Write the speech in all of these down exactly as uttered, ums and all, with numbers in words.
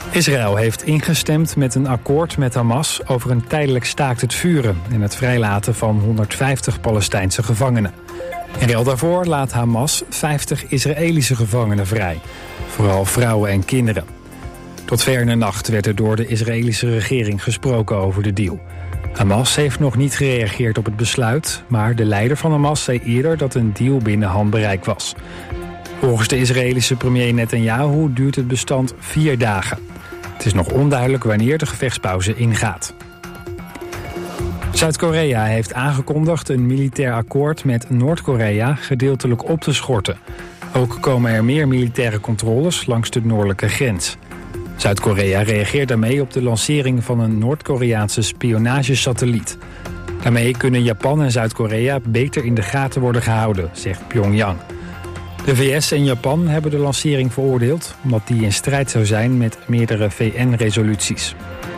Israël heeft ingestemd met een akkoord met Hamas over een tijdelijk staakt het vuren en het vrijlaten van honderdvijftig Palestijnse gevangenen. In ruil daarvoor laat Hamas vijftig Israëlische gevangenen vrij, vooral vrouwen en kinderen. Tot ver in de nacht werd er door de Israëlische regering gesproken over de deal. Hamas heeft nog niet gereageerd op het besluit, maar de leider van Hamas zei eerder dat een deal binnen handbereik was. Volgens de Israëlische premier Netanyahu duurt het bestand vier dagen. Het is nog onduidelijk wanneer de gevechtspauze ingaat. Zuid-Korea heeft aangekondigd een militair akkoord met Noord-Korea gedeeltelijk op te schorten. Ook komen er meer militaire controles langs de noordelijke grens. Zuid-Korea reageert daarmee op de lancering van een Noord-Koreaanse spionagesatelliet. Daarmee kunnen Japan en Zuid-Korea beter in de gaten worden gehouden, zegt Pyongyang. De V S en Japan hebben de lancering veroordeeld, omdat die in strijd zou zijn met meerdere V N-resoluties.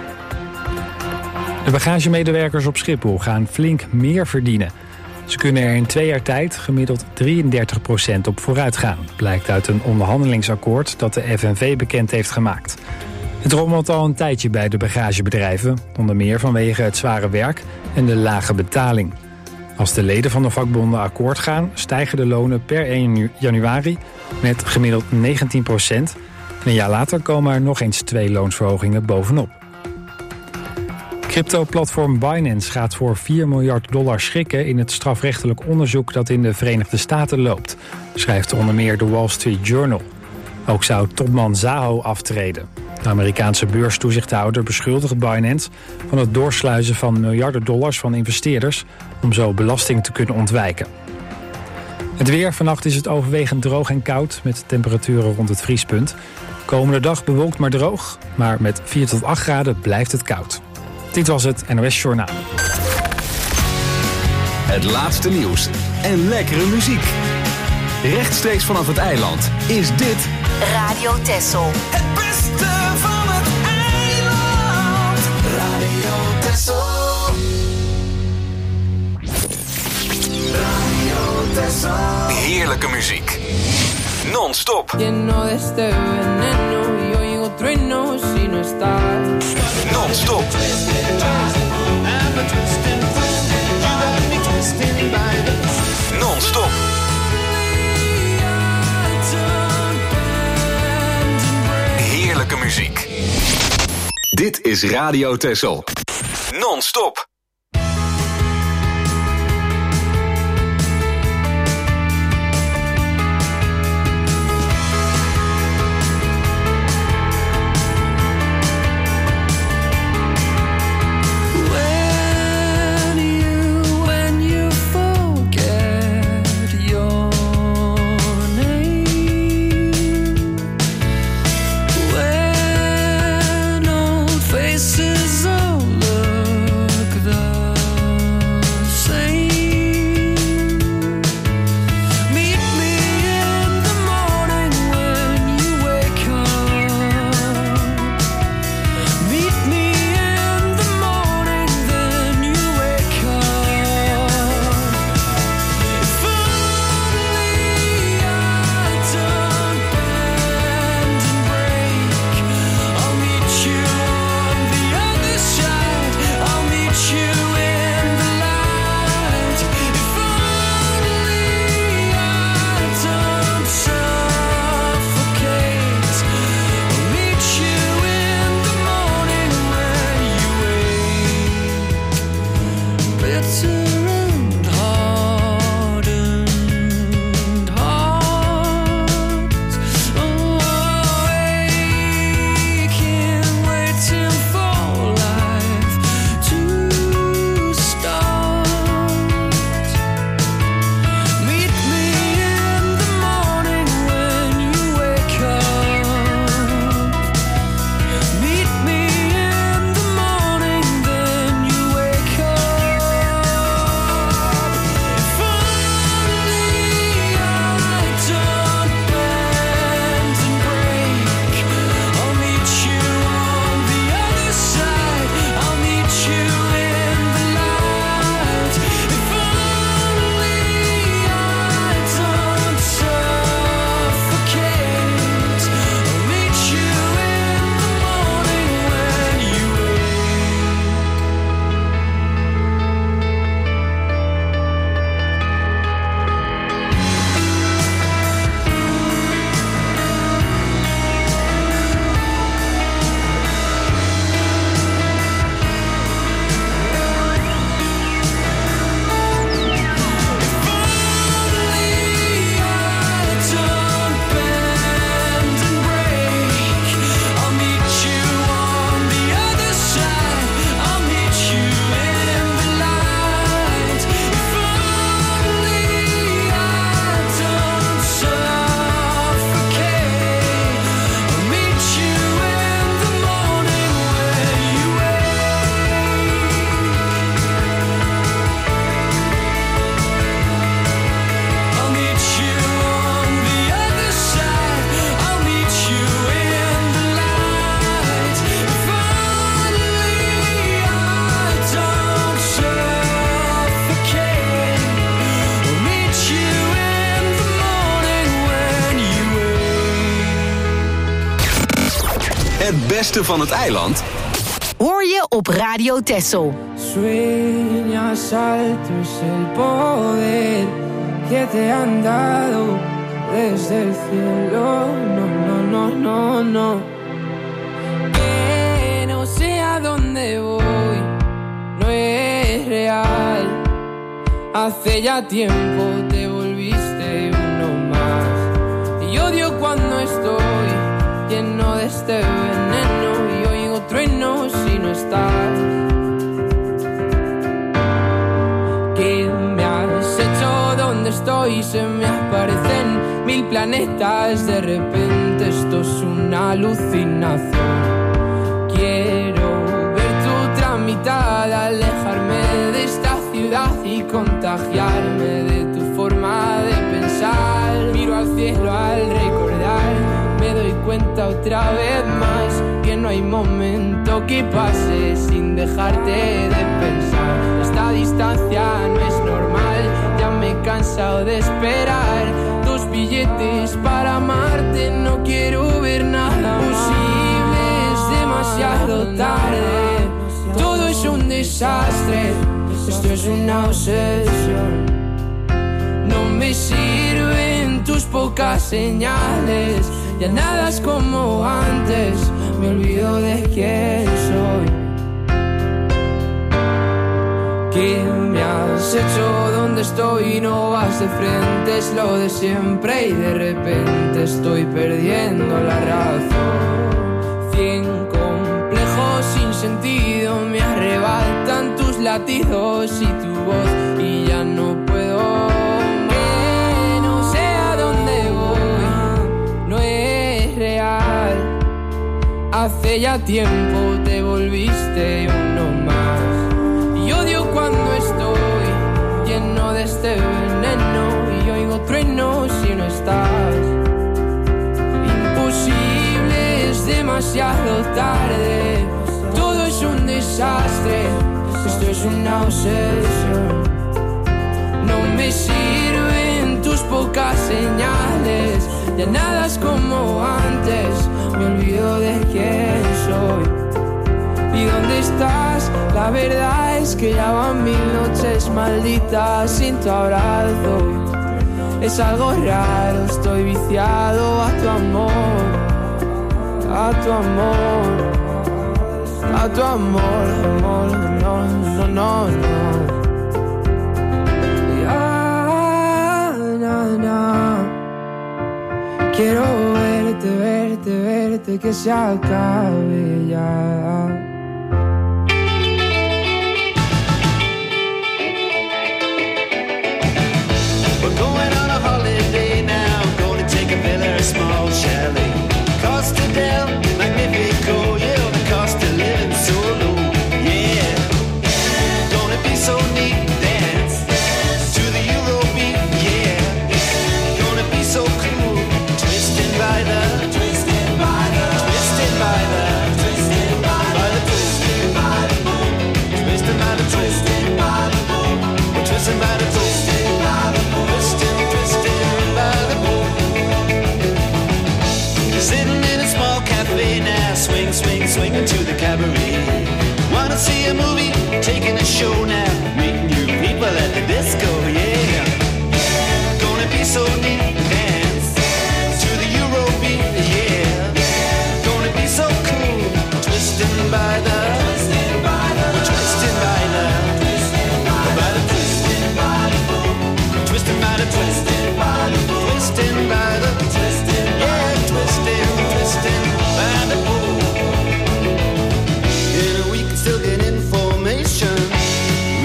De bagagemedewerkers op Schiphol gaan flink meer verdienen. Ze kunnen er in twee jaar tijd gemiddeld drieëndertig procent op vooruit gaan, blijkt uit een onderhandelingsakkoord dat de F N V bekend heeft gemaakt. Het rommelt al een tijdje bij de bagagebedrijven, onder meer vanwege het zware werk en de lage betaling. Als de leden van de vakbonden akkoord gaan, stijgen de lonen per één januari met gemiddeld negentien procent. En een jaar later komen er nog eens twee loonsverhogingen bovenop. Crypto-platform Binance gaat voor vier miljard dollar schikken in het strafrechtelijk onderzoek dat in de Verenigde Staten loopt, schrijft onder meer de Wall Street Journal. Ook zou topman Zaho aftreden. De Amerikaanse beurstoezichthouder beschuldigt Binance van het doorsluizen van miljarden dollars van investeerders om zo belasting te kunnen ontwijken. Het weer, vannacht is het overwegend droog en koud met temperaturen rond het vriespunt. Komende dag bewolkt maar droog, maar met vier tot acht graden blijft het koud. Dit was het N O S Journaal. Het laatste nieuws en lekkere muziek. Rechtstreeks vanaf het eiland is dit Radio Texel. Het beste van het eiland. Radio Texel. Radio Texel. heerlijke muziek. Non-stop. Lleno de este veneno, yo llego trueno si no estás. Non-stop. Non-stop. Heerlijke muziek. Dit is Radio Texel. Non-stop. Faces all look Het beste van het eiland hoor je op Radio Texel. Sueñas alto es el poder que te han dado desde el cielo. No, no, no, no, no. Que no sé a dónde voy, no es real. Hace ya tiempo te volviste uno más. Y odio cuando estoy lleno de este veneno y oigo truenos si no estás. ¿Qué me has hecho? ¿Dónde estoy? Se me aparecen mil planetas. De repente esto es una alucinación. Quiero ver tu tramitada, alejarme de esta ciudad y contagiarme de tu forma de pensar. Miro al cielo al recordar, me doy cuenta otra vez más que no hay momento que pase sin dejarte de pensar. Esta distancia no es normal, ya me he cansado de esperar. Dos billetes para amarte, no quiero ver nada posible, es demasiado tarde. Todo es un desastre, esto es una obsesión. No me sirven tus pocas señales, ya nada es como antes, me olvido de quién soy. ¿Qué me has hecho? ¿Dónde estoy? No vas de frente, es lo de siempre y de repente estoy perdiendo la razón. Cien complejos sin sentido me arrebatan tus latidos y tu voz y ya no puedo. Que no sé a dónde voy, no es real. Hace ya tiempo te volviste uno más. Y odio cuando estoy lleno de este veneno y oigo truenos si no estás. Imposible, es demasiado tarde. Todo es un desastre, esto es una obsesión. No me sirven tus pocas señales, ya nada es como antes, me olvido de quién soy. ¿Y dónde estás? La verdad es que ya van mil noches malditas sin tu abrazo. Es algo raro, estoy viciado a tu amor, a tu amor, a tu amor, amor, no, no, no, no. Ya, na, na. Quiero verte, verte, verte, que se acabe ya. Small chalet, Costa del Magnifico, yeah, the cost of living so low, yeah. Don't it be so neat to dance to the Eurobeat, yeah. Don't it be so cool, twisting by the, twisting by the, twisting by the, twisting by the, twisting by the moon, twisting by the, twisting by the moon, twisting by the, twisting by the moon, twisting, twisting by the moon. Sitting in a small cafe now, swing, swing, swinging to the cabaret. Wanna see a movie, taking a show now, meeting new people at the disco, yeah. Gonna be so neat, dance to the Eurobeat, yeah. Gonna be so cool, twisting by the, twisting by the, twisting by the, twisting by the, twisting by the, twisting by the, twisting by the, twisting by the, twisting, yeah, twisting, twisting by the pool. In a week, still get information.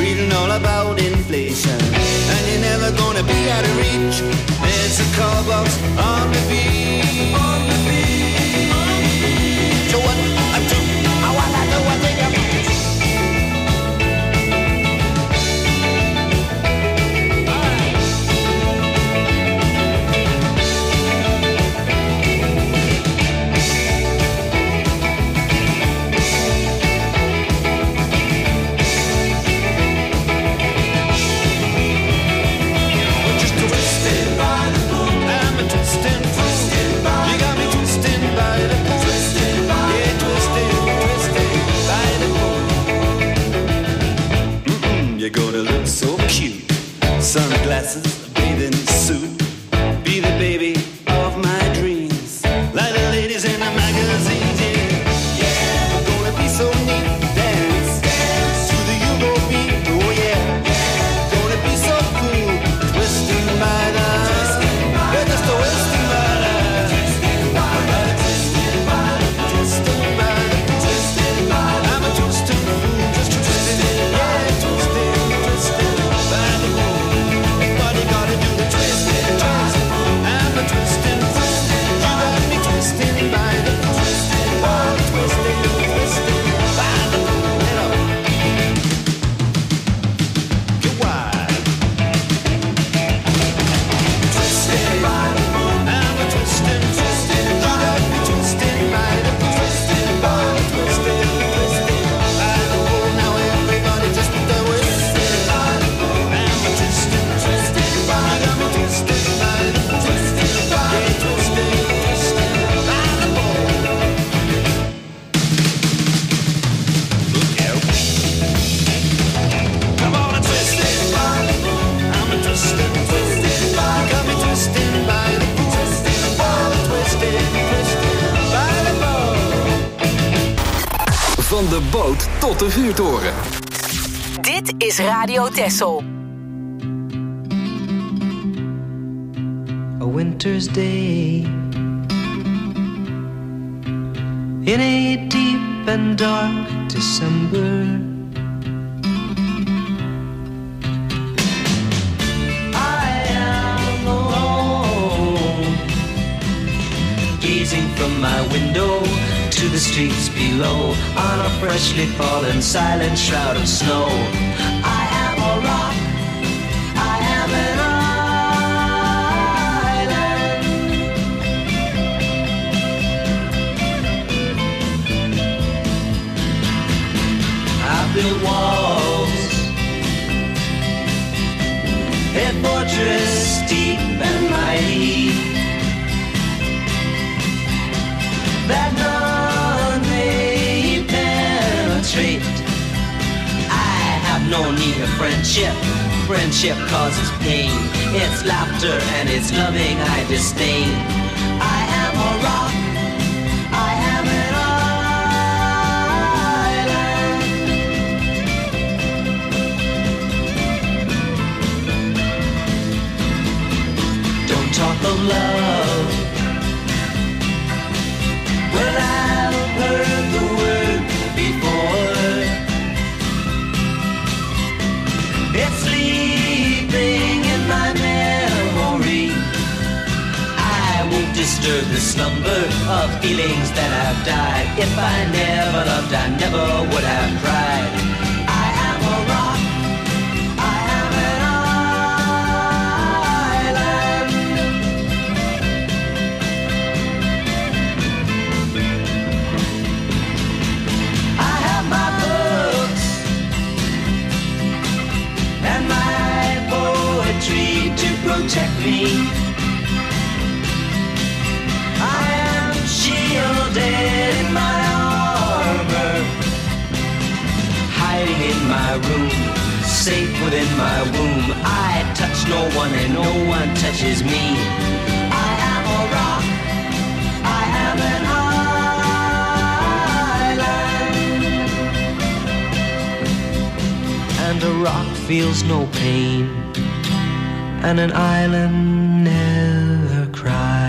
Van de boot tot de vuurtoren. Dit is Radio Texel. A winter's day in a deep and dark December, I am alone, gazing from my window to the streets below on a freshly fallen silent shroud of snow. I am a rock, I am an island. I built walls, a fortress deep and mighty, that none may penetrate. I have no need of friendship. Friendship causes pain. It's laughter and it's loving I disdain. I am a rock, I am an island. Don't talk of love. Well, I've heard the word before. It's sleeping in my memory. I won't disturb the slumber of feelings that have died. If I never loved, I never would have cried. I am a rock, I am an island. I have my books and my poetry to protect me. I am shielded in my armor, hiding in my room, safe within my womb. I touch no one and no one touches me. I am a rock, I am an island. And a rock feels no pain, and an island never cries.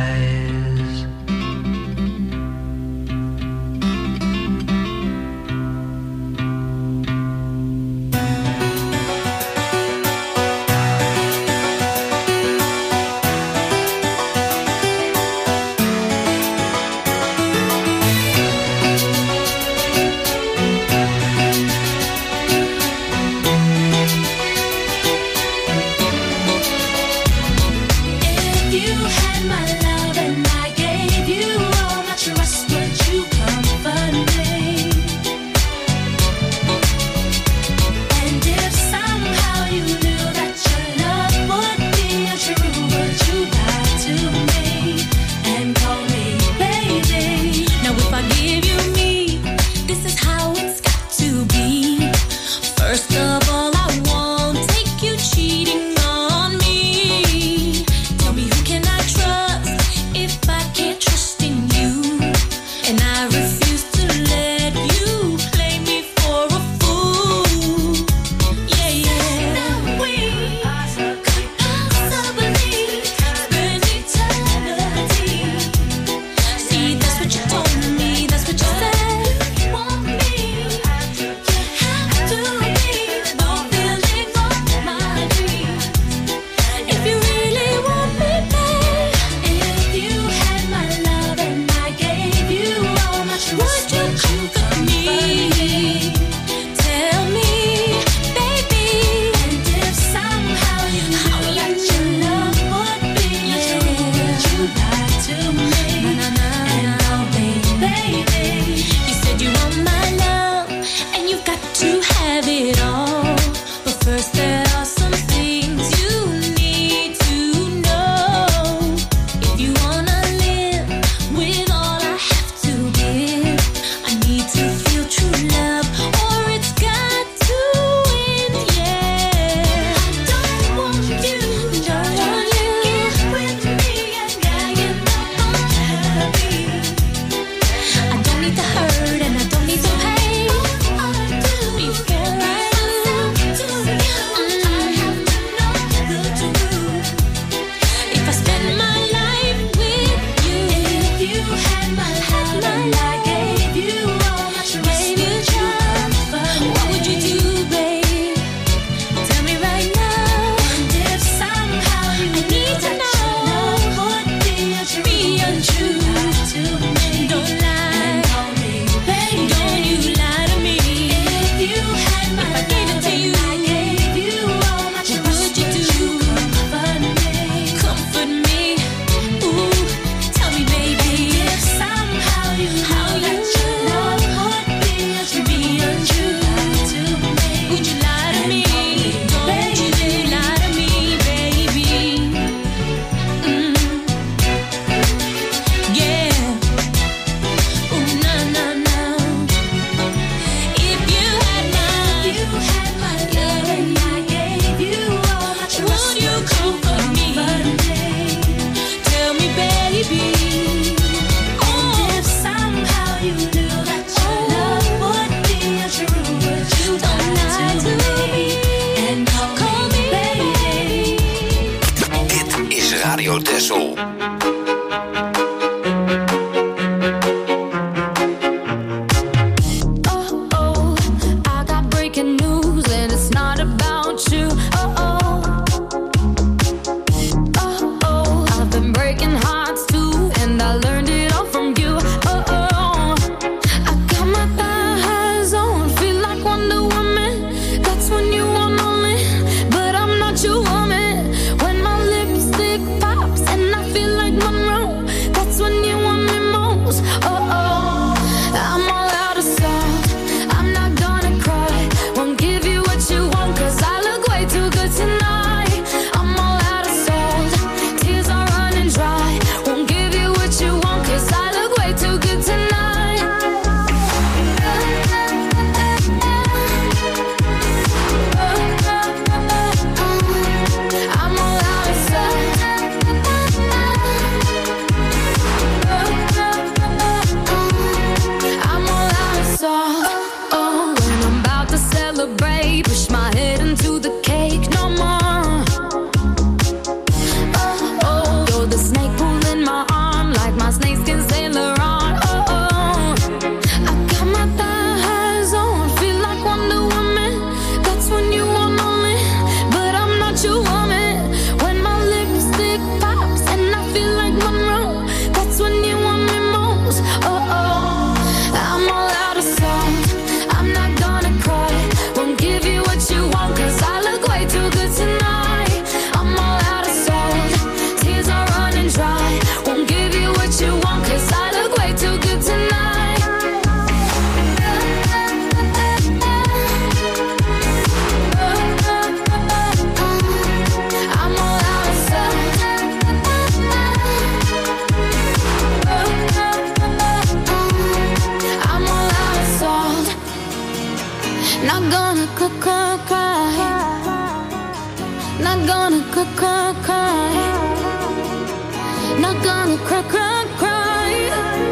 gonna cry, cry, cry. Not gonna cry, cry, cry. Not gonna cry, cry, cry.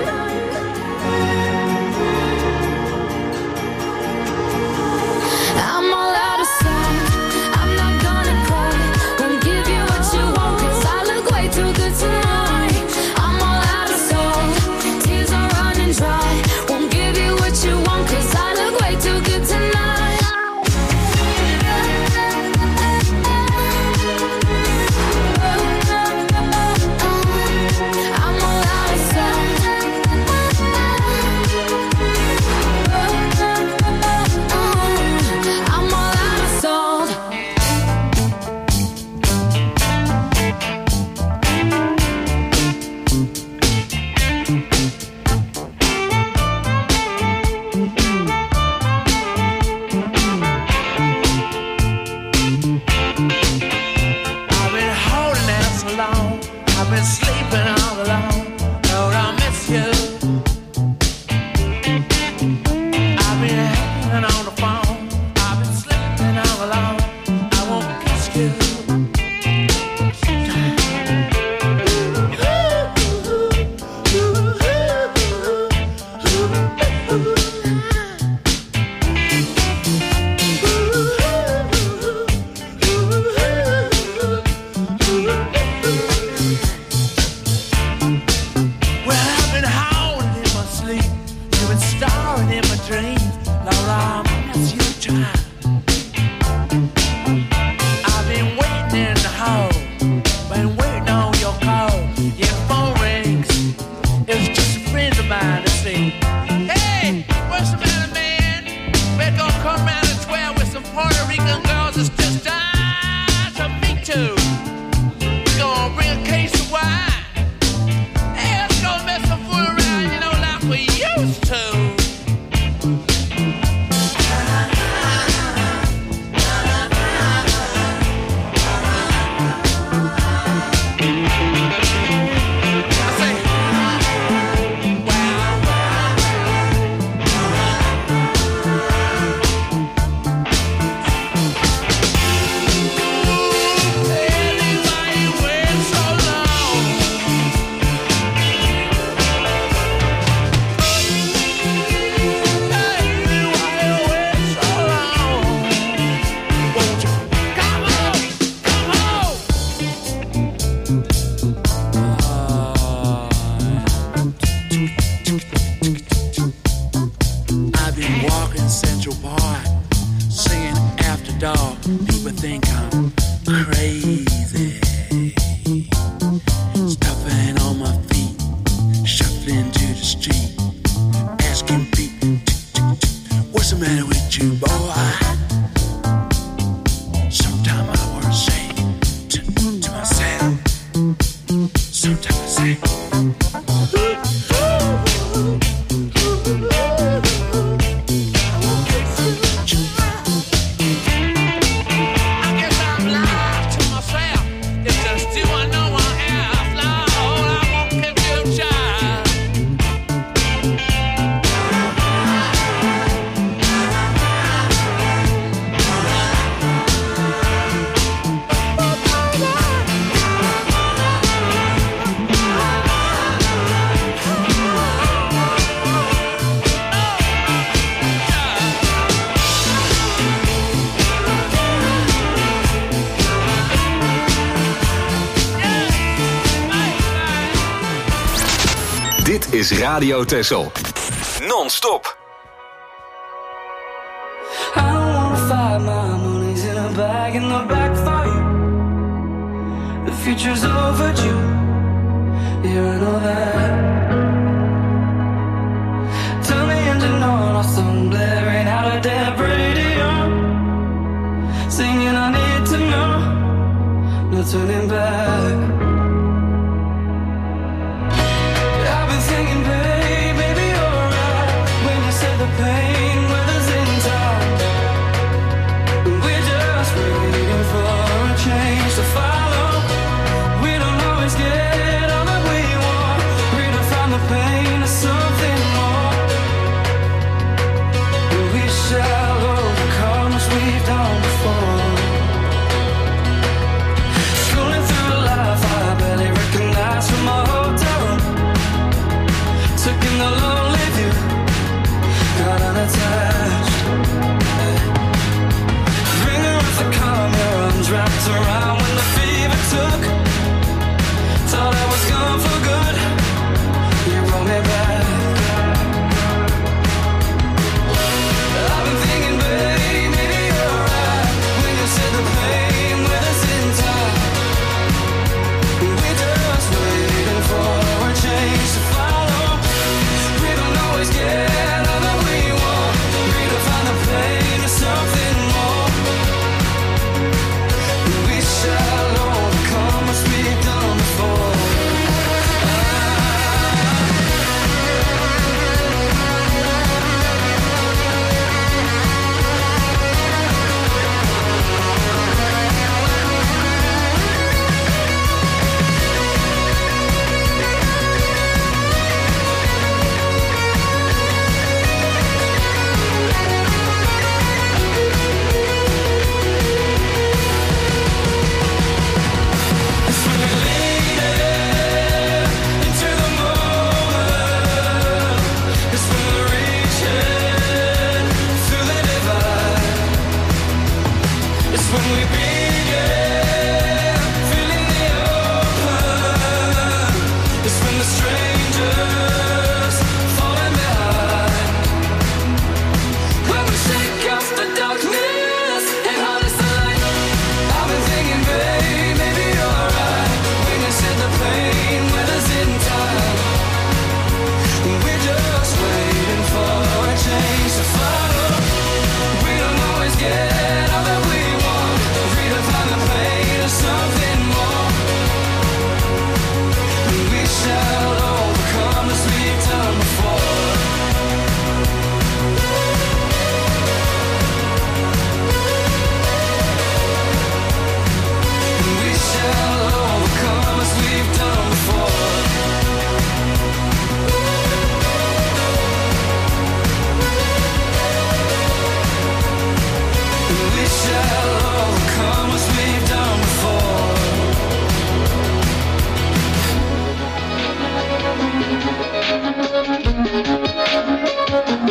I'm all out of sight. I'm not gonna cry. Won't give you what you want, 'cause I look way too good tonight. I'm all out of sight. Tears are running dry. Won't give you what you want, 'cause I look way too good tonight. I'm all out of sight. I'm all out of salt. I've been holding out so long. I've been sleeping all alone. Lord, I miss you. I've been hanging on the phone. I've been sleeping all alone. I won't kiss you. Well, I've been howling in my sleep. You've been starring in my dreams. Lord, I miss you time. I've been waiting in the hall. Been waiting on your call. Your phone rings. It's just a friend of mine to see. Hey, what's the matter, man? We're gonna come round at twelve with some Puerto Rican girls. It's just time to meet you. We're gonna bring a case of wine. Hey, let's go mess some fool around, you know, like we used to. I say, anybody wait so long? Anybody wait so long? Won't you come on, come on? I've been walking Central Park, singing after dark. People think I'm crazy. Stuffing on my feet, shuffling to the street, asking people, what's the matter with you, boy? Sometimes I want to say to, to myself, sometimes I say, I guess I'm lying to myself. It's just do I know one else? Lord, I won't get you, child. Dit is Radio Texel. Non-stop. I don't wanna fight, my money's in a bag in the back for you. The future's overdue, yeah, I know that. Turn the engine on, or some blaring out a dead radio. Singing I need to know, no turning back. I've been thinking, babe, maybe you're right when you said the pain weathers in time. We're just waiting for a change to follow. We don't always get all that we want. Redefine the pain to something more. We shall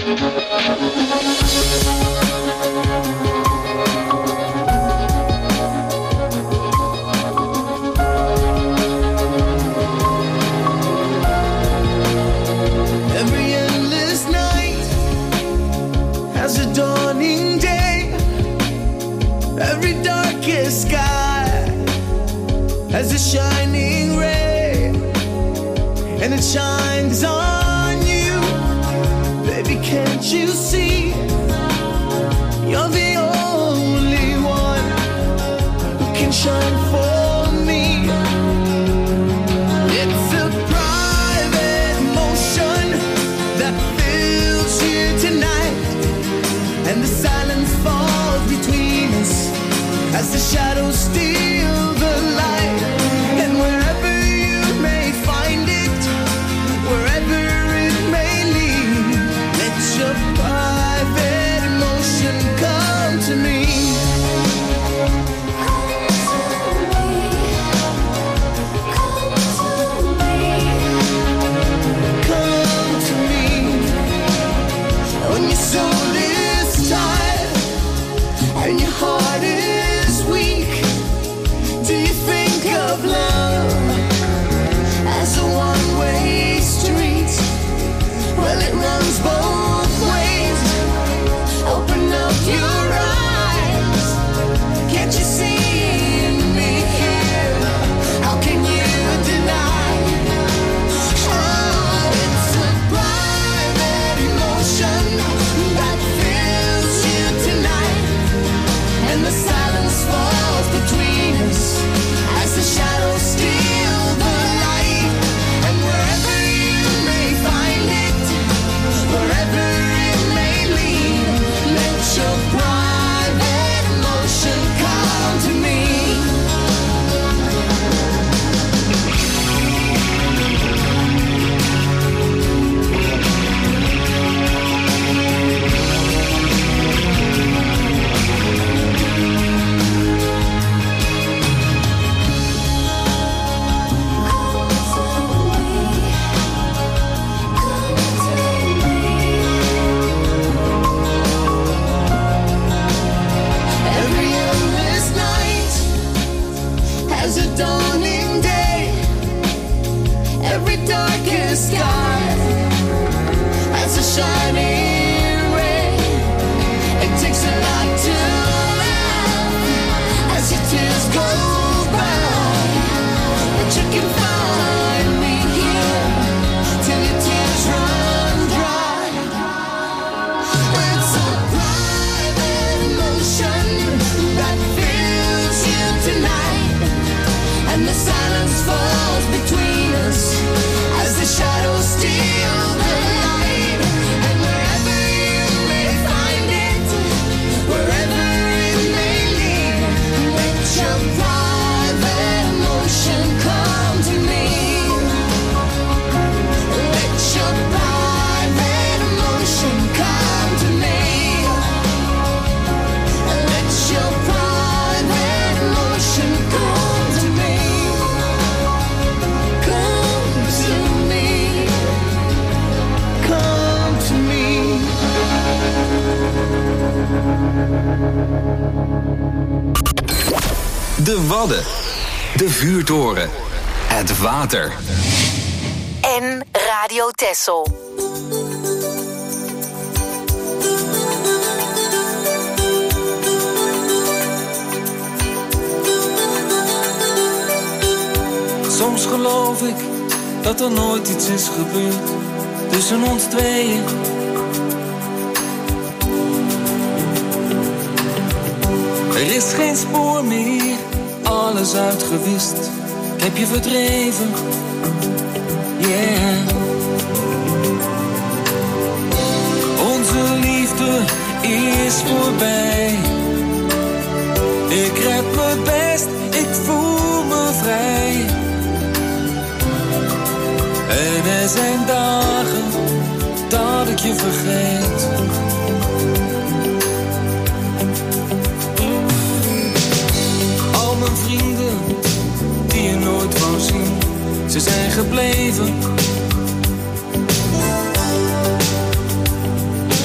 Every endless night has a dawning day. Every darkest sky has a shining ray, and it shines on you. Baby, can't you see? You're the only one who can shine for me. It's a private emotion that fills you tonight, and the silence falls between us as the shadows steal the light. And wherever you may find it, wherever it may lead, let your private emotion come to me. Come to me. When your soul is tired and your heart is weak, do you think of love as a one-way street? Well, it runs both ways. Open up your eyes. Can't you see me here? How can you deny? Oh, it's a private emotion that fills you tonight, and the silence falls between us as the shadows steal the light. And wherever you may find it, wherever it may lead, let your private emotion come to me. Every endless night has a dawning day. Every darkest sky has a shining ray. It takes a lot to laugh as your tears go by, but you can find me here till your tears run dry. It's a private emotion that fills you tonight, and the silence falls between us as the shadows steal the light. And wherever you may find it, wherever it may lead, let your private emotion come to me. Let your private emotion come to me. Let your private emotion come to me. Come to me. Come to me. De Wadden. De vuurtoren. Het water. En Radio Texel. Soms geloof ik dat er nooit iets is gebeurd tussen ons tweeën. Er is geen spoor meer, alles uitgewist. Ik heb je verdreven, yeah. Onze liefde is voorbij. Ik red me best, ik voel me vrij. En er zijn dagen dat ik je vergeet. Al mijn vrienden die je nooit wou zien, ze zijn gebleven.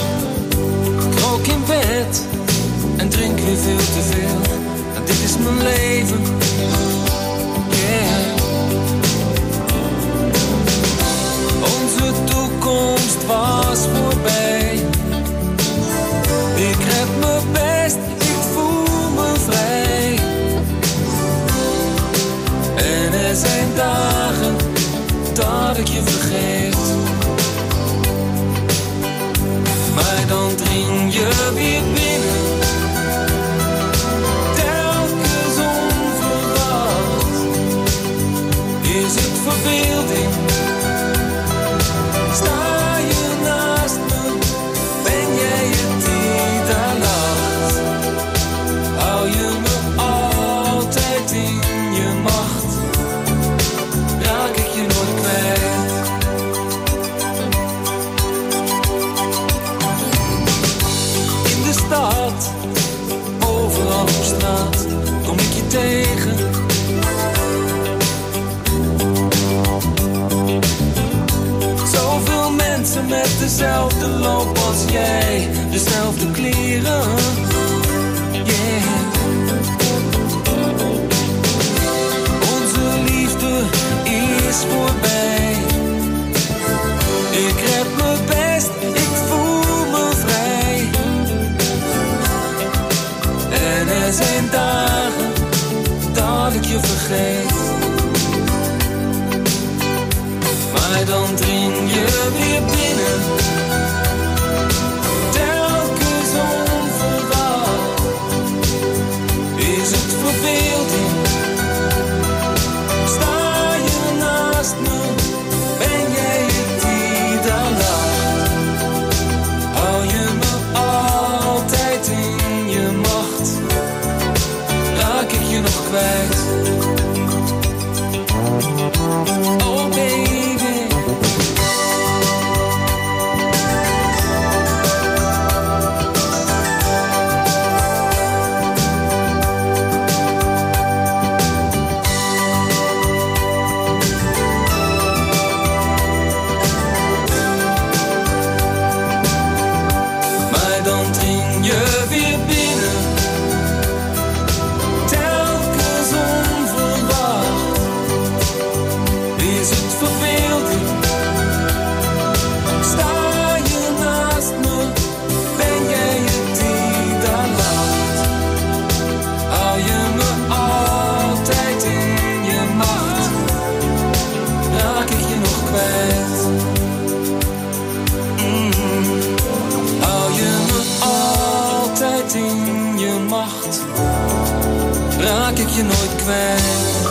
dring je weer binnen. Telkens onverwacht. Is het verbeelding? Sta je naast me? Ben jij het die daar lacht? Hou je me altijd in je macht? Raak ik je nooit kwijt? In de stad, overal op straat, kom ik je tegen. Zoveel mensen met dezelfde loop als jij, dezelfde kleren. Yeah. Onze liefde is voorbij. Ik red me best, ik voel me vrij. En er zijn dagen dat ik je vergeet. Maar dan dring je weer binnen. Telkens onverwacht. Is het verbeelding? Sta je naast me? Ben jij het die daar lacht? Hou je me altijd in je macht? Raak ik je nog kwijt? Oh baby. Raak ik je nooit kwijt.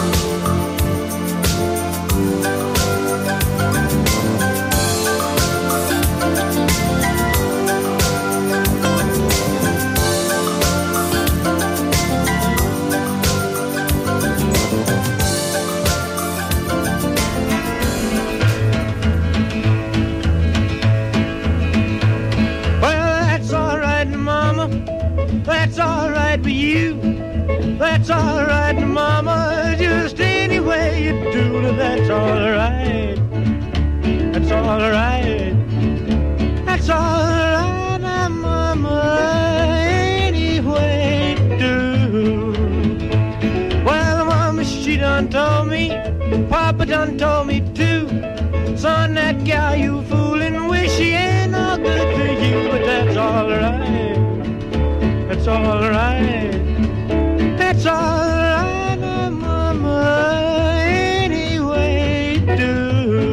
That's all right for you. That's all right, Mama. Just any way you do, that's all right. That's all right. That's all right, Mama. Any way you do. Well, Mama, she done told me. Papa done told me too. Son, that gal you fooling with, she ain't no good to you, but that's all right. That's all right. That's all right, Mama. Any way you do.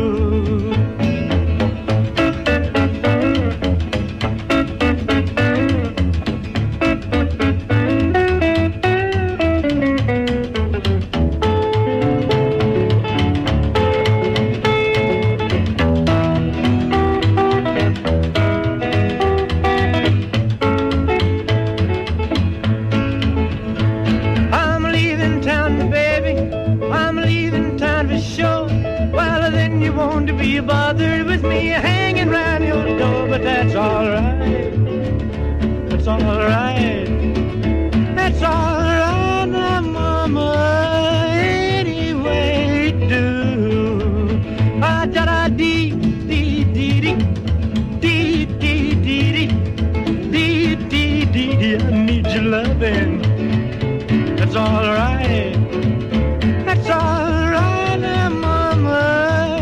Bothered with me hanging round your door, but that's all right. That's all right. That's all right, now, Mama. Any way you do. Ah, da da dee dee dee dee dee dee dee dee dee dee dee. I need your loving. That's all right. That's all right, now, Mama.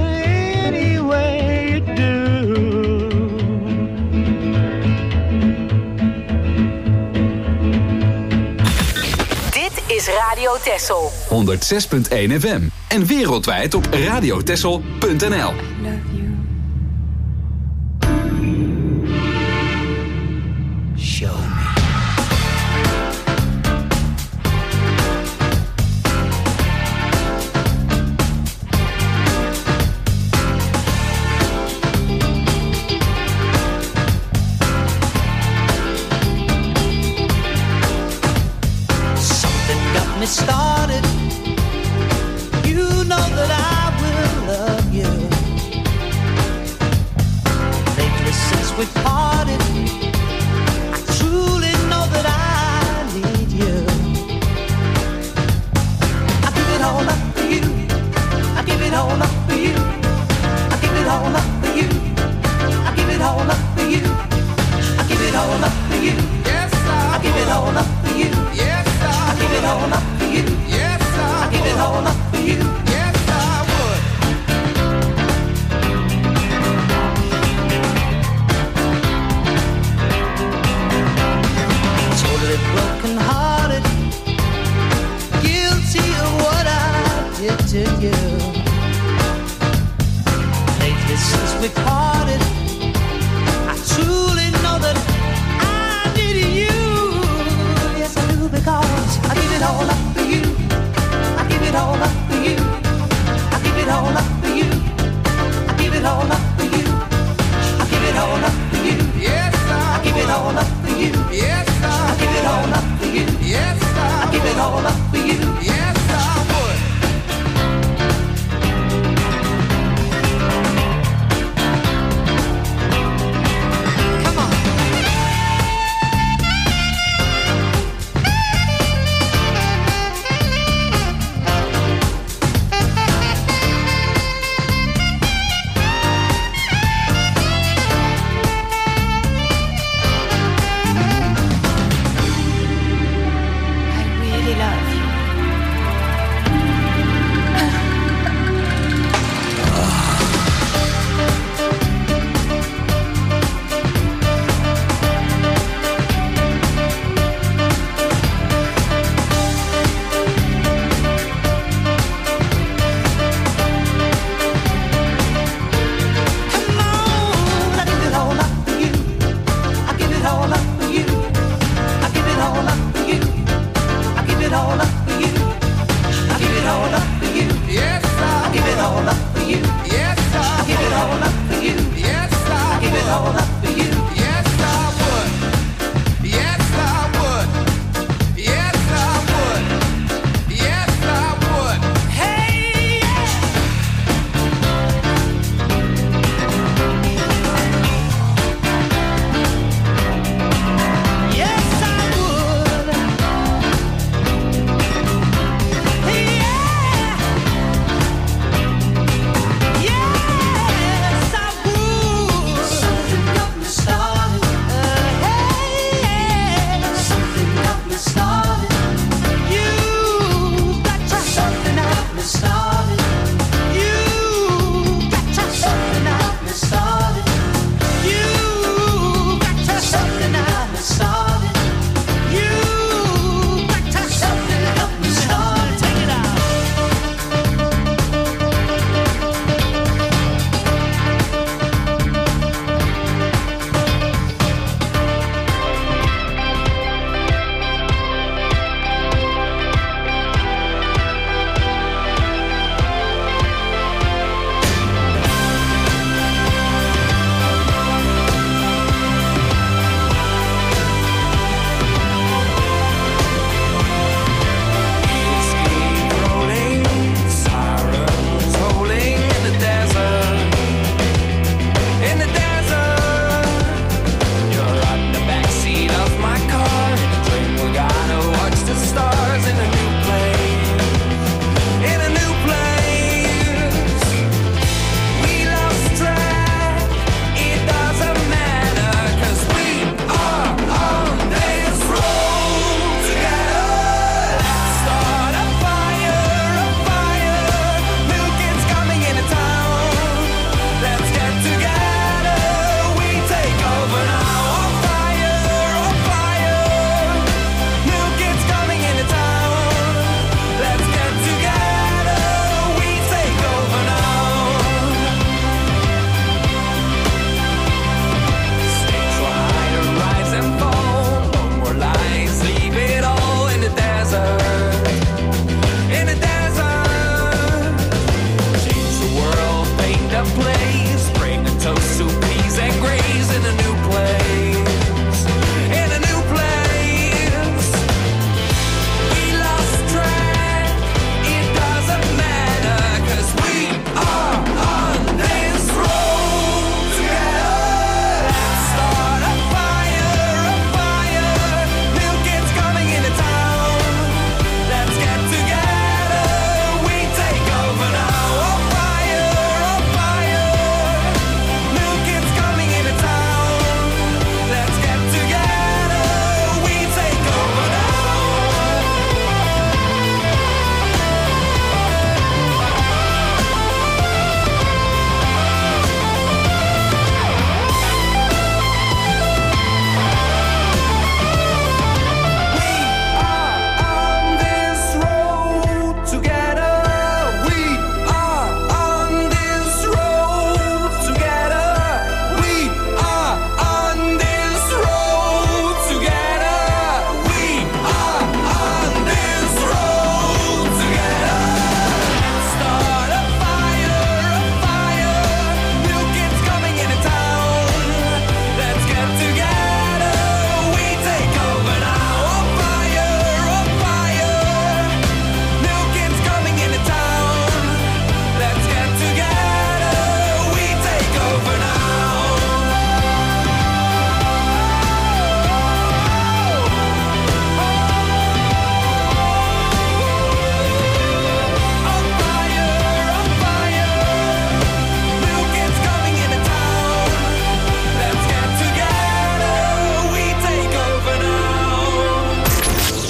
Radio Texel honderd zes punt één F M en wereldwijd op radiotexel punt n l. me started. You know that I will love you. Lately since we parted, I truly know that I need you. I give it all up for you. I give it all up for you. I give it all up for you. I give it all up for you. I give it all up for you. Yes, I, I give it all up for you. Yes, I, I give it all up for you. Yes, I, I give it all up for you. Yes, I would. Totally broken hearted, guilty of what I did to you. Lately since we parted, I truly know that I needed you. Yes, I do, because I give it all up for you. I give it all up for you. I give it all up for you. I give it all up for you. I give it all up for you. Yes, I, I give it all up for you. Yes, I, I give it all up for you. Yes, I, I give it all up for you. Yes, I would. Come on. I really love you.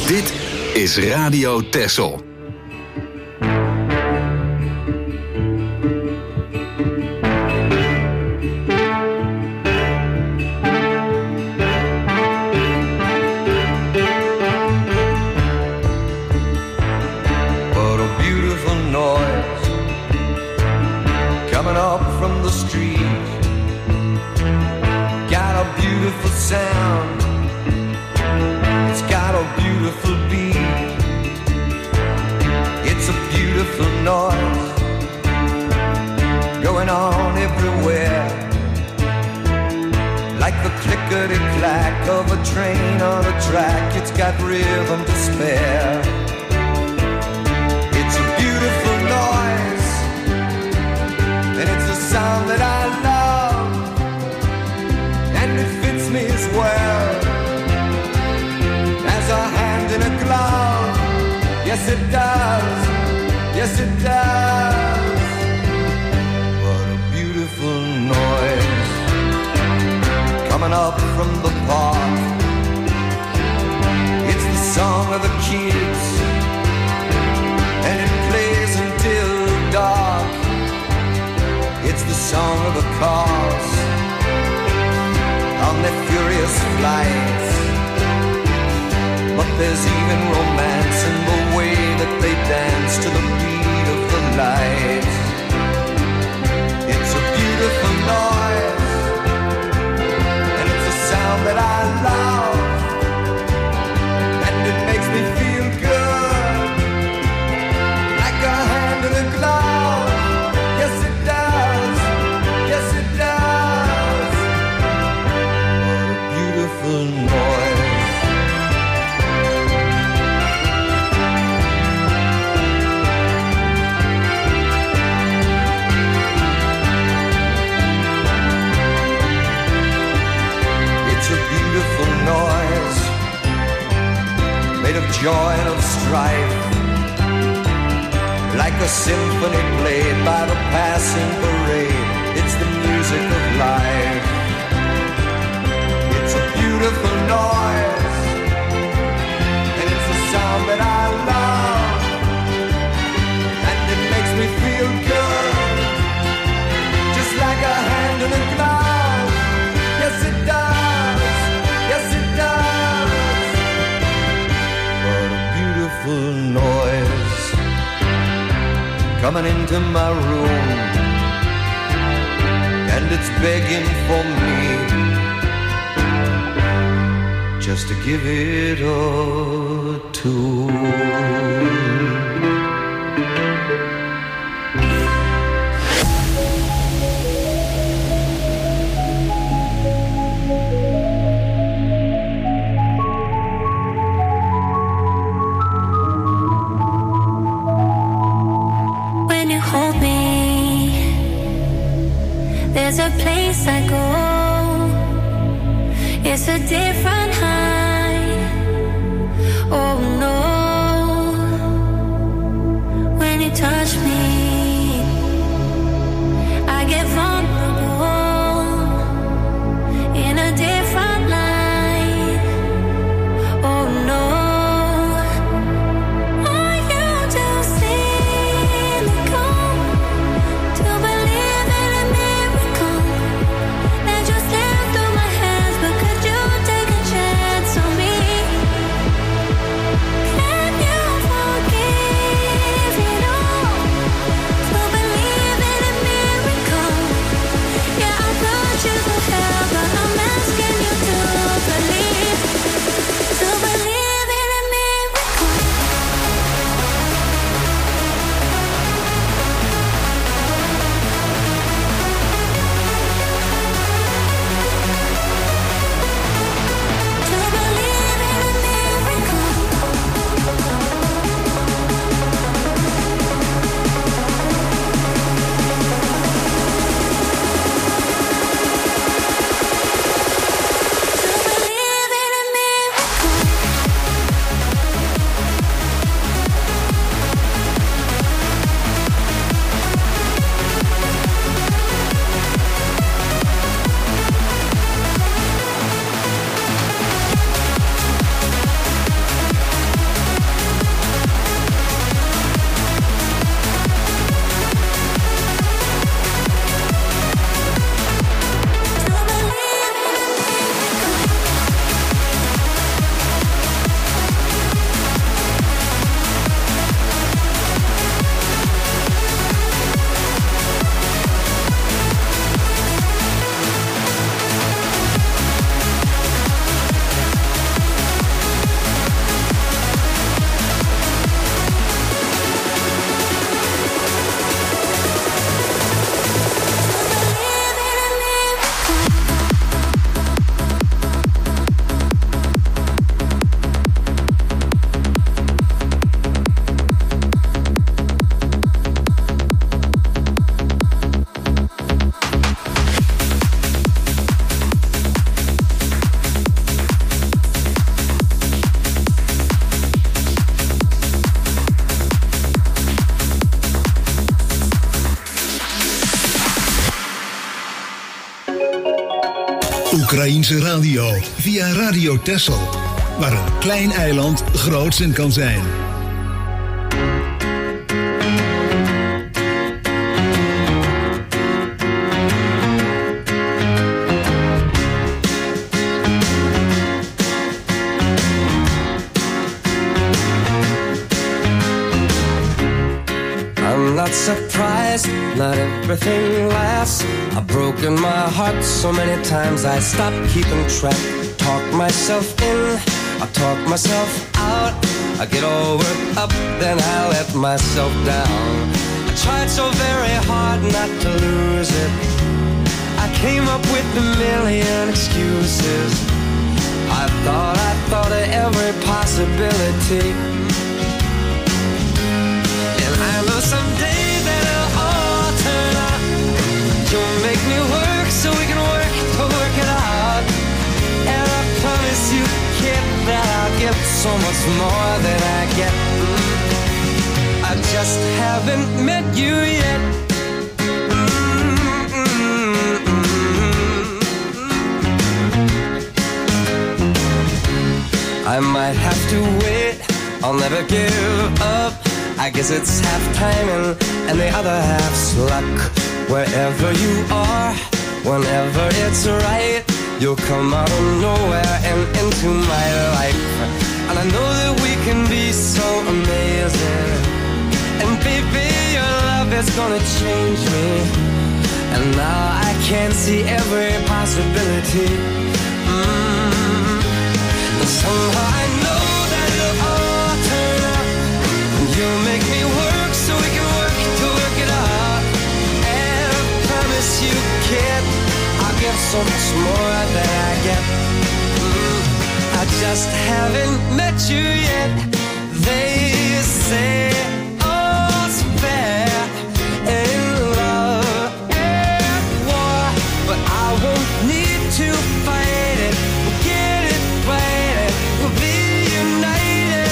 Dit is Radio Texel. Sound, it's got a beautiful beat, it's a beautiful noise going on everywhere, like the clickety-clack of a train on a track. It's got rhythm to spare. It's a beautiful noise, and it's a sound that I love, and it fits me as well as a hand in a glove. Yes, it does. Yes, it does. What a beautiful noise coming up from the park. It's the song of the kids, and it plays until dark. It's the song of the cars on their furious flights. But there's even romance in the way that they dance to the beat of the light. It's a beautiful noise, and it's a sound that I love, and it makes me feel good, like a hand in a glove. Yes, it does. Yes, it does. Beautiful noise. It's a beautiful noise, made of joy and of strife, like a symphony played by the passing parade. It's the music of life. It's a beautiful noise, and it's a sound that I love, and it makes me feel good, just like a hand in a glove. Yes, it does. Yes, it does. What a beautiful noise coming into my room, and it's begging for me just to give it a tune. When you hold me, there's a place I go. It's a different high. Oh no, Oekraïense radio via Radio Texel, waar een klein eiland groots in kan zijn. I'm not surprised, not everything lasts. I've broken my heart so many times I stopped keeping track. Talk myself in, I talk myself out. I get all worked up, then I let myself down. I tried so very hard not to lose it. I came up with a million excuses. I thought, I thought of every possibility. And I know someday that it'll all turn out. You'll make me work so we can work to work it out. And I promise you, kid, that I'll give so much more than I get. I just haven't met you yet. I might have to wait, I'll never give up. I guess it's half timing and the other half's luck. Wherever you are, whenever it's right, you'll come out of nowhere and into my life. And I know that we can be so amazing. And baby, your love is gonna change me. And now I can see every possibility. Mm. And somehow I know that it'll all turn out. You'll make me work so we can work to work it out. And I promise you, kid, I'll give so much more than I get. Mm, I just haven't met you yet. They say all's fair in love and war, but I won't need to fight it. We'll get it right, we'll be united.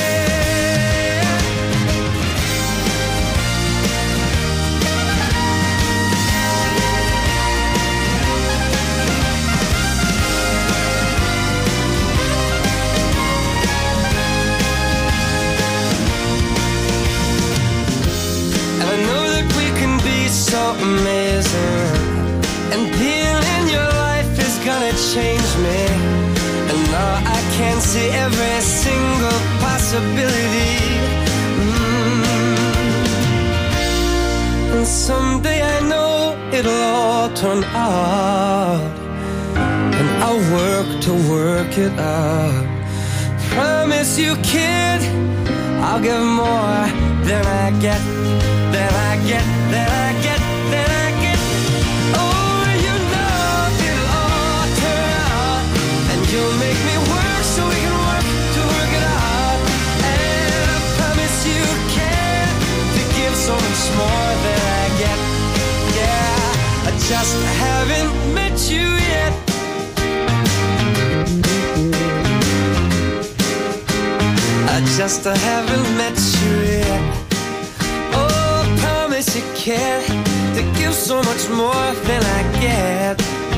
So amazing, and being in your life is gonna change me. And now I can see every single possibility. Mm. And someday I know it'll all turn out, and I'll work to work it out. Promise you, kid, I'll give more than I get, than I get, than I get. You'll make me work so we can work to work it out. And I promise you can to give so much more than I get. Yeah, I just haven't met you yet. I just haven't met you yet. Oh, I promise you can to give so much more than I get.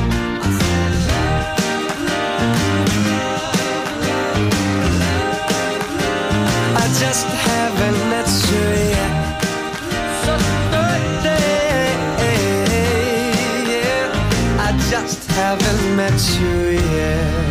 I just haven't met you yet. So birthday, yeah. I just haven't met you yet.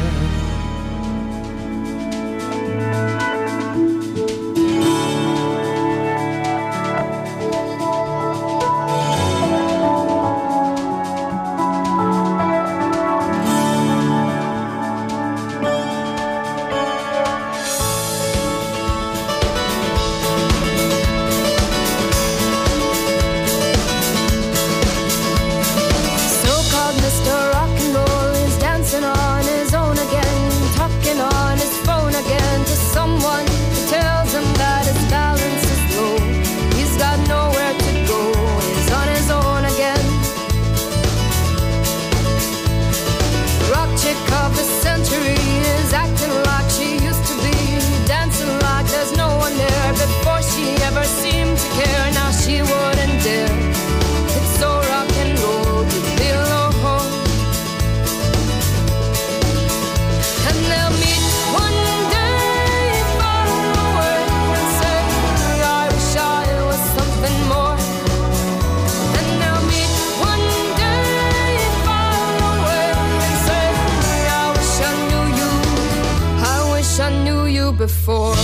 you before.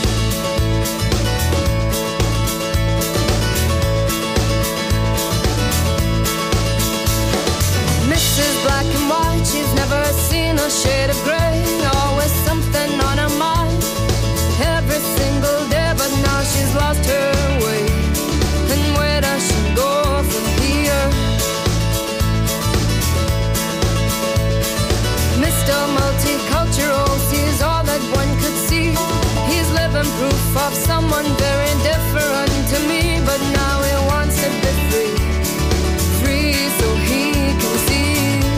Missus Black and White, she's never seen a shade of grey. Always something on her mind, every single day, but now she's lost her way. And where does she go from here? Mister Multicultural sees all that one could see. He's living proof of someone very different to me, but now he wants to be free, free so he can see.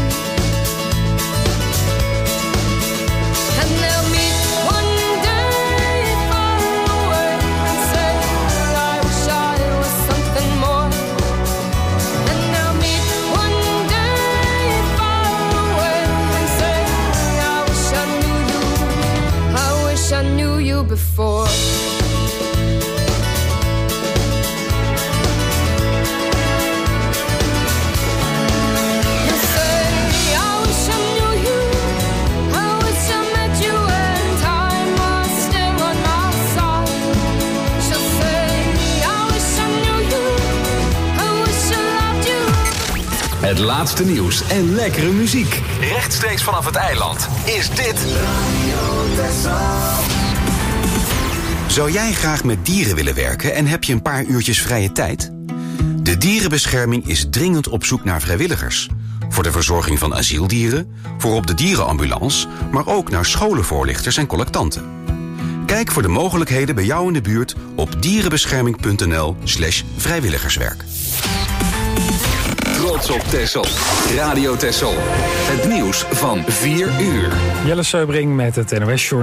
And they'll meet one day far away and say, I wish I was something more. And they'll meet one day far away and say, I wish I knew you, I wish I knew you before. Het laatste nieuws en lekkere muziek. Rechtstreeks vanaf het eiland is dit Zou jij graag met dieren willen werken en heb je een paar uurtjes vrije tijd? De Dierenbescherming is dringend op zoek naar vrijwilligers. Voor de verzorging van asieldieren, voor op de dierenambulance, maar ook naar scholenvoorlichters en collectanten. Kijk voor de mogelijkheden bij jou in de buurt op dierenbescherming.nl slash vrijwilligerswerk. Trots op Texel. Radio Texel. Het nieuws van vier uur. Jelle Seubring met het N O S Journaal.